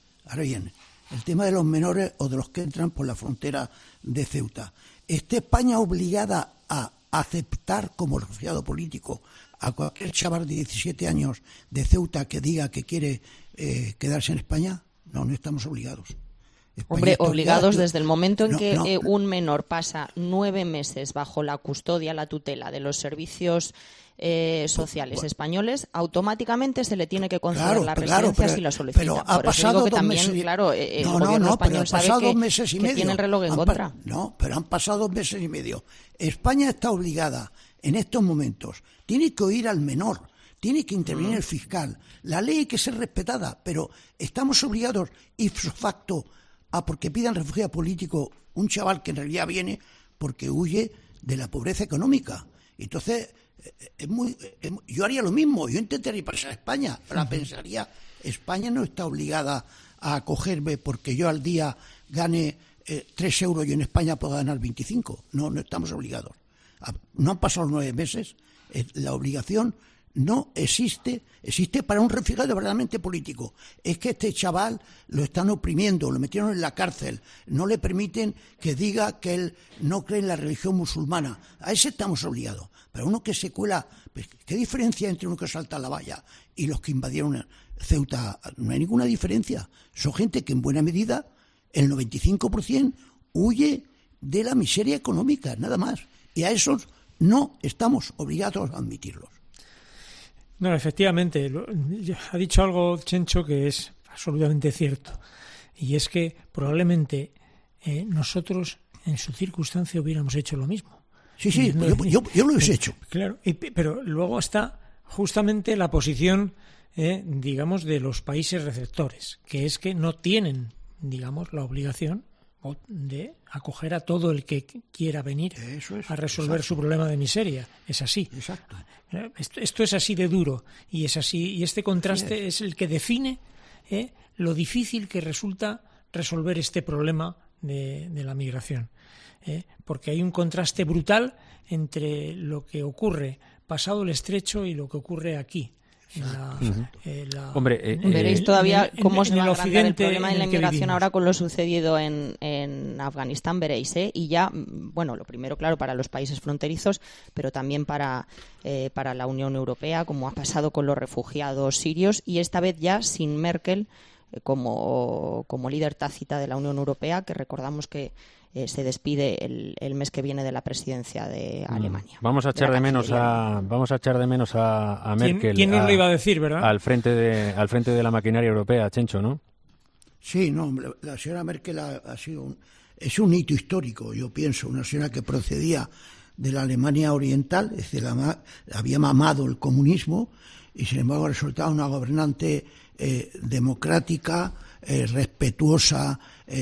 el tema de los menores o de los que entran por la frontera de Ceuta. ¿Está España obligada a aceptar como refugiado político a cualquier chaval de 17 años de Ceuta que diga que quiere quedarse en España? No estamos obligados.
Hombre, obligados desde el momento en que un menor pasa 9 meses bajo la custodia, la tutela de los servicios sociales españoles, automáticamente se le tiene que conceder la residencia si la solicita.
Pero ha pasado 2 meses.
Claro, el gobierno español sabe que tiene el reloj en contra.
No, pero han pasado 2 meses y medio. España está obligada en estos momentos. Tiene que oír al menor, tiene que intervenir el fiscal. La ley hay que ser respetada, pero estamos obligados ipso facto a porque pidan refugio político un chaval que en realidad viene porque huye de la pobreza económica. Entonces, yo haría lo mismo, yo intentaría pasar a España, pero pensaría, España no está obligada a acogerme porque yo al día gane 3 euros y en España puedo ganar 25. No estamos obligados. No han pasado 9 meses, la obligación no existe para un refugiado verdaderamente político. Es que este chaval lo están oprimiendo, lo metieron en la cárcel, no le permiten que diga que él no cree en la religión musulmana. A ese estamos obligados. Pero uno que se cuela, pues, ¿qué diferencia entre uno que salta la valla y los que invadieron Ceuta? No hay ninguna diferencia. Son gente que en buena medida, el 95%, huye de la miseria económica, nada más. Y a esos no estamos obligados a admitirlos.
No, efectivamente, ha dicho algo Chencho que es absolutamente cierto, y es que probablemente nosotros en su circunstancia hubiéramos hecho lo mismo.
Sí, yo lo hubiese hecho.
Claro, pero luego está justamente la posición, digamos, de los países receptores, que es que no tienen, digamos, la obligación de acoger a todo el que quiera venir a resolver su problema de miseria. Es así.
Exacto.
Esto es así de duro y es así, y este contraste es el que define lo difícil que resulta resolver este problema de la migración. Porque hay un contraste brutal entre lo que ocurre pasado el estrecho y lo que ocurre aquí.
Veréis todavía cómo se va a agrandar el problema de la inmigración
vivimos.
ahora con lo sucedido en Afganistán, veréis, y ya, bueno, lo primero, claro, para los países fronterizos, pero también para la Unión Europea, como ha pasado con los refugiados sirios, y esta vez ya sin Merkel como líder tácita de la Unión Europea, que recordamos que se despide el mes que viene de la presidencia de Alemania.
Vamos a echar de menos a Merkel.
¿Quién nos lo iba a decir, verdad?
Al frente de la maquinaria europea, Chencho, ¿no?
Sí, no, la señora Merkel es un hito histórico, yo pienso, una señora que procedía de la Alemania oriental, es decir, había mamado el comunismo y sin embargo ha resultado una gobernante democrática, respetuosa,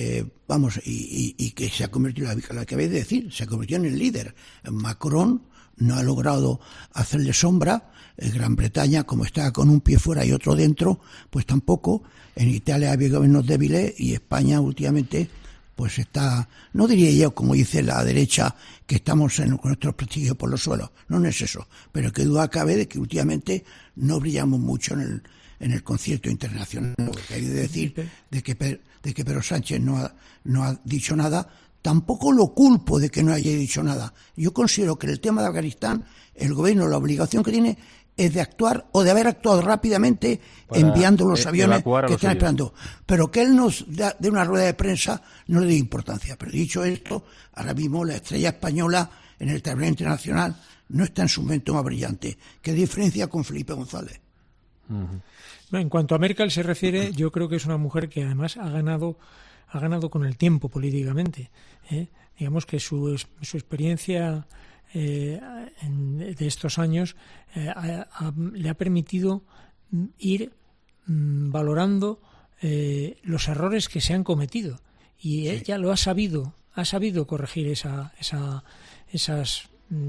y que se ha convertido, la que habéis de decir, se convirtió en el líder. Macron no ha logrado hacerle sombra. Gran Bretaña, como está con un pie fuera y otro dentro, pues tampoco. En Italia había gobiernos débiles y España últimamente pues está, no diría yo, como dice la derecha, que estamos con nuestros prestigios por los suelos. No es eso, pero que duda cabe de que últimamente no brillamos mucho en el concierto internacional. Porque hay que decir de que Pedro Sánchez no ha dicho nada. Tampoco lo culpo de que no haya dicho nada. Yo considero que en el tema de Afganistán el gobierno la obligación que tiene es de actuar o de haber actuado rápidamente enviando los aviones que están esperando. Pero que él nos dé una rueda de prensa no le dé importancia. Pero dicho esto, ahora mismo la estrella española en el terreno internacional no está en su momento más brillante. ¿Qué diferencia con Felipe González?
En cuanto a Merkel se refiere, yo creo que es una mujer que además ha ganado con el tiempo políticamente. Digamos que su experiencia de estos años le ha permitido ir valorando los errores que se han cometido, y ella lo ha sabido corregir esos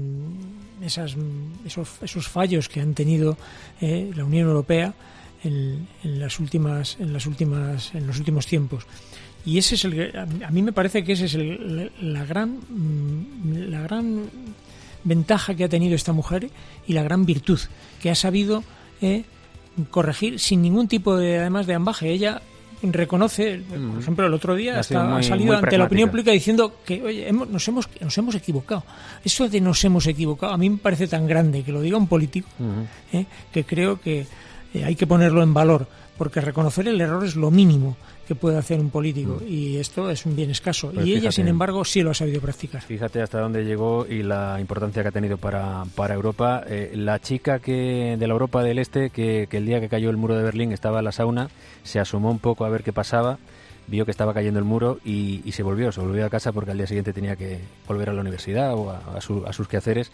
fallos que han tenido la Unión Europea en los últimos tiempos. Y ese es a mí me parece que ese es la gran ventaja que ha tenido esta mujer y la gran virtud, que ha sabido corregir sin ningún tipo además de ambaje. Ella reconoce, por ejemplo, el otro día ha salido ante la opinión pública diciendo que, oye, nos hemos equivocado. Eso de nos hemos equivocado a mí me parece tan grande que lo diga un político, que creo que hay que ponerlo en valor, porque reconocer el error es lo mínimo que puede hacer un político, y esto es un bien escaso. Pues y ella, sin embargo, sí lo ha sabido practicar.
Fíjate hasta dónde llegó y la importancia que ha tenido para Europa. La chica de la Europa del Este, que el día que cayó el muro de Berlín estaba en la sauna, se asomó un poco a ver qué pasaba, vio que estaba cayendo el muro y se volvió a casa porque al día siguiente tenía que volver a la universidad o a sus quehaceres.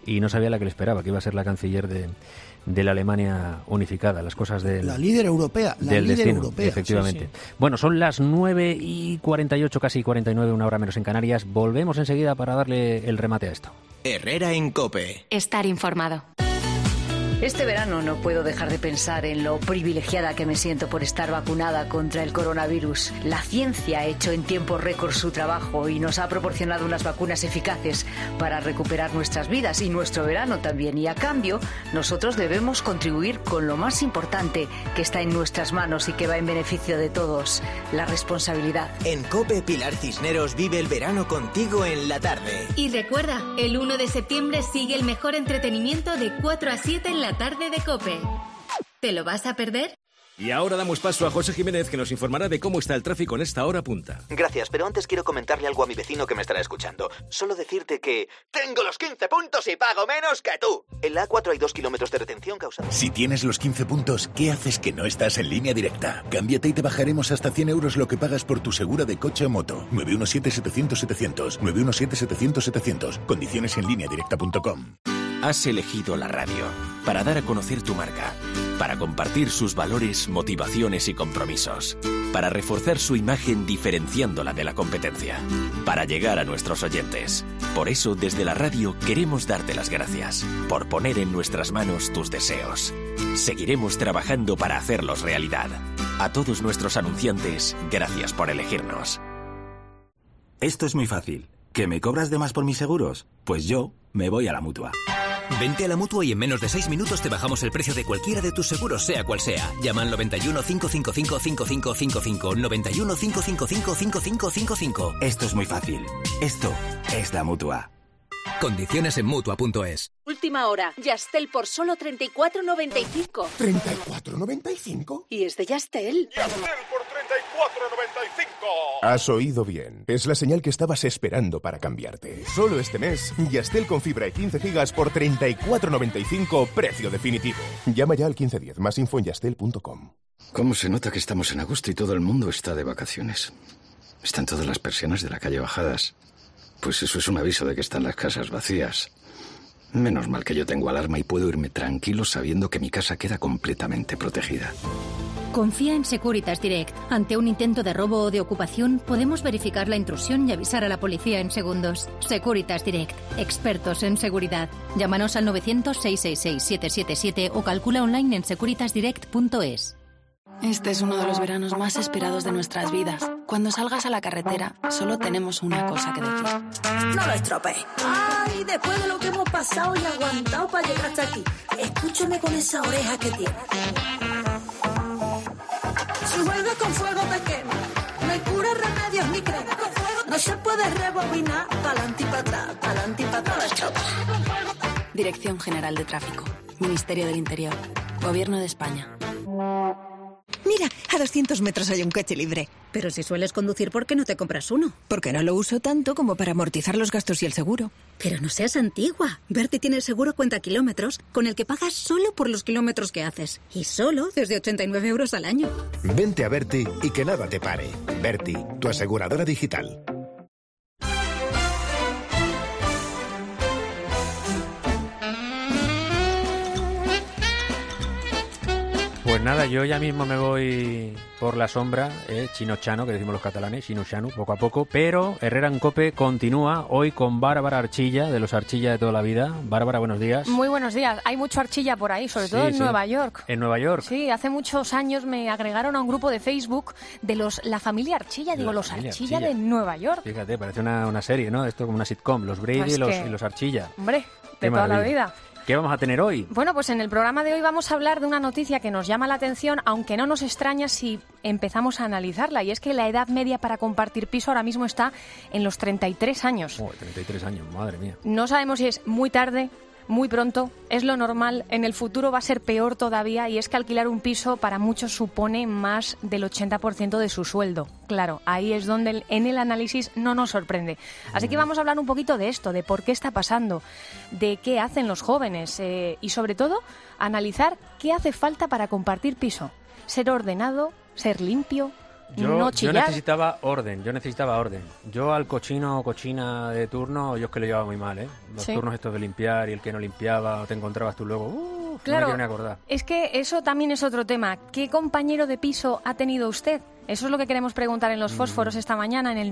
y no sabía la que le esperaba, que iba a ser la canciller de la Alemania unificada, las cosas del...
La líder europea,
del destino, efectivamente. Sí. Bueno, son las 9:48, casi 49, una hora menos en Canarias. Volvemos enseguida para darle el remate a esto.
Herrera en COPE.
Estar informado.
Este verano no puedo dejar de pensar en lo privilegiada que me siento por estar vacunada contra el coronavirus. La ciencia ha hecho en tiempo récord su trabajo y nos ha proporcionado unas vacunas eficaces para recuperar nuestras vidas y nuestro verano también. Y a cambio, nosotros debemos contribuir con lo más importante que está en nuestras manos y que va en beneficio de todos, la responsabilidad.
En COPE, Pilar Cisneros vive el verano contigo en la tarde.
Y recuerda, el 1 de septiembre sigue el mejor entretenimiento de 4 a 7 en la tarde de COPE. ¿Te lo vas a perder?
Y ahora damos paso a José Jiménez, que nos informará de cómo está el tráfico en esta hora punta.
Gracias, pero antes quiero comentarle algo a mi vecino que me estará escuchando. Solo decirte que... ¡tengo los 15 puntos y pago menos que tú! En la A4 hay 2 kilómetros de retención causada...
Si tienes los 15 puntos, ¿qué haces que no estás en Línea Directa? Cámbiate y te bajaremos hasta 100 euros lo que pagas por tu segura de coche o moto. 917-700-700. 917-700-700. Condiciones en lineadirecta.com.
Has elegido la radio para dar a conocer tu marca, para compartir sus valores, motivaciones y compromisos, para reforzar su imagen diferenciándola de la competencia, para llegar a nuestros oyentes. Por eso, desde la radio queremos darte las gracias por poner en nuestras manos tus deseos. Seguiremos trabajando para hacerlos realidad. A todos nuestros anunciantes, gracias por elegirnos.
Esto es muy fácil. ¿Que me cobras de más por mis seguros? Pues yo me voy a la Mutua.
Vente a la Mutua y en menos de 6 minutos te bajamos el precio de cualquiera de tus seguros, sea cual sea. Llama al 91 555 5555. 91 555 5555.
Esto es muy fácil. Esto es la Mutua.
Condiciones en Mutua.es.
Última hora. Yastel por solo 34,95.
¿34,95?
Y es de Yastel.
Yastel por 34,95. Has oído bien. Es la señal que estabas esperando para cambiarte. Solo este mes, Yastel con fibra y 15 gigas por 34,95, precio definitivo. Llama ya al 1510. Más info en yastel.com.
¿Cómo se nota que estamos en agosto y todo el mundo está de vacaciones? Están todas las persianas de la calle bajadas. Pues eso es un aviso de que están las casas vacías. Menos mal que yo tengo alarma y puedo irme tranquilo sabiendo que mi casa queda completamente protegida.
Confía en Securitas Direct. Ante un intento de robo o de ocupación, podemos verificar la intrusión y avisar a la policía en segundos. Securitas Direct. Expertos en seguridad. Llámanos al 900-666-777 o calcula online en securitasdirect.es.
Este es uno de los veranos más esperados de nuestras vidas. Cuando salgas a la carretera, solo tenemos una cosa que decir.
No lo estropees. Ay, después de lo que hemos pasado y aguantado para llegar hasta aquí, escúchame con esa oreja que tienes. Si juegas con fuego te quema, no hay cura, remedios ni crema. No se puede rebobinar, pa'lante y para atrás, pa'lante y para atrás, no lo estropees.
Dirección General de Tráfico, Ministerio del Interior, Gobierno de España.
Mira, a 200 metros hay un coche libre.
Pero si sueles conducir, ¿por qué no te compras uno?
Porque no lo uso tanto como para amortizar los gastos y el seguro.
Pero no seas antigua. Berti tiene el seguro cuenta kilómetros, con el que pagas solo por los kilómetros que haces. Y solo desde 89 euros al año.
Vente a Berti y que nada te pare. Berti, tu aseguradora digital.
Pues nada, yo ya mismo me voy por la sombra, chino-chano, que decimos los catalanes, chino-chano, poco a poco, pero Herrera en COPE continúa hoy con Bárbara Archilla, de los Archilla de toda la vida. Bárbara, buenos días.
Muy buenos días. Hay mucho Archilla por ahí, sobre todo en Nueva York.
¿En Nueva York?
Sí, hace muchos años me agregaron a un grupo de Facebook de la familia Archilla, los Archilla de Nueva York.
Fíjate, parece una serie, ¿no? Esto como una sitcom, los Brady y los Archilla.
Hombre, de toda la vida.
¿Qué vamos a tener hoy?
Bueno, pues en el programa de hoy vamos a hablar de una noticia que nos llama la atención, aunque no nos extraña si empezamos a analizarla, y es que la edad media para compartir piso ahora mismo está en los 33 años.
33 años, madre mía.
No sabemos si es muy tarde, muy pronto, es lo normal, en el futuro va a ser peor todavía, y es que alquilar un piso para muchos supone más del 80% de su sueldo. Claro, ahí es donde en el análisis no nos sorprende. Así que vamos a hablar un poquito de esto, de por qué está pasando, de qué hacen los jóvenes y sobre todo analizar qué hace falta para compartir piso. Ser ordenado, ser limpio, no chillar.
Yo necesitaba orden. Yo al cochino o cochina de turno, yo es que lo llevaba muy mal, ¿eh? Los turnos estos de limpiar y el que no limpiaba, o te encontrabas tú luego,
claro,
no me quiero ni acordar.
Es que eso también es otro tema. ¿Qué compañero de piso ha tenido usted? Eso es lo que queremos preguntar en los fósforos esta mañana, en el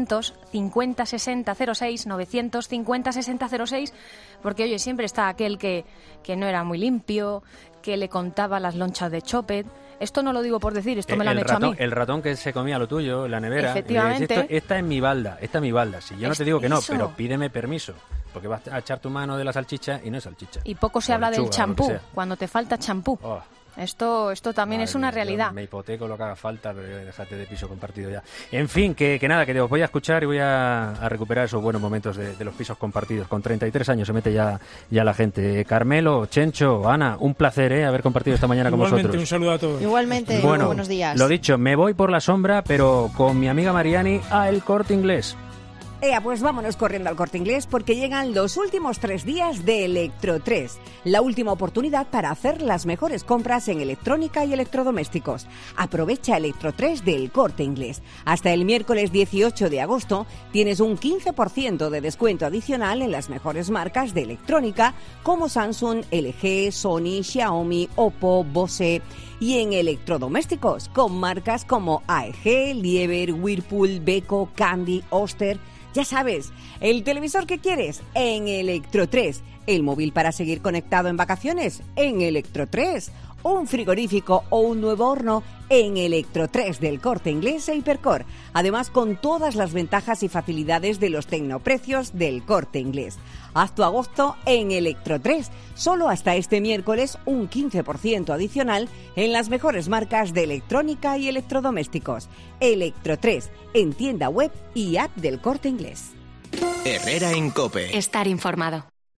950-6006, 950-6006, porque, oye, siempre está aquel que no era muy limpio, que le contaba las lonchas de Chopet. Esto no lo digo por decir, esto me lo han hecho a mí.
El ratón que se comía lo tuyo, la nevera.
Efectivamente.
Esta es mi balda, Si yo no te digo que no, pero pídeme permiso, porque vas a echar tu mano de la salchicha y no es salchicha.
Y poco se habla del champú, cuando te falta champú.
Oh.
Esto también es una realidad.
Me hipoteco lo que haga falta, pero déjate de piso compartido ya. En fin, que nada, que os voy a escuchar y voy a recuperar esos buenos momentos de los pisos compartidos. Con 33 años se mete ya la gente. Carmelo, Chencho, Ana, un placer haber compartido esta mañana con vosotros.
Un saludo a todos.
Igualmente,
bueno,
buenos días.
Lo dicho, me voy por la sombra, pero con mi amiga Mariani a El Corte Inglés.
Pues vámonos corriendo al Corte Inglés porque llegan los últimos 3 días de Electro 3, la última oportunidad para hacer las mejores compras en electrónica y electrodomésticos. Aprovecha Electro 3 del Corte Inglés. Hasta el miércoles 18 de agosto tienes un 15% de descuento adicional en las mejores marcas de electrónica como Samsung, LG, Sony, Xiaomi, Oppo, Bose. Y en electrodomésticos con marcas como AEG, Liebherr, Whirlpool, Beko, Candy, Oster. Ya sabes, el televisor que quieres en Electro 3, el móvil para seguir conectado en vacaciones en Electro 3, un frigorífico o un nuevo horno en Electro 3 del Corte Inglés e Hipercor. Además, con todas las ventajas y facilidades de los tecnoprecios del Corte Inglés. Haz tu agosto en Electro 3, solo hasta este miércoles un 15% adicional en las mejores marcas de electrónica y electrodomésticos. Electro 3, en tienda web y app del Corte Inglés.
Herrera en COPE.
Estar informado.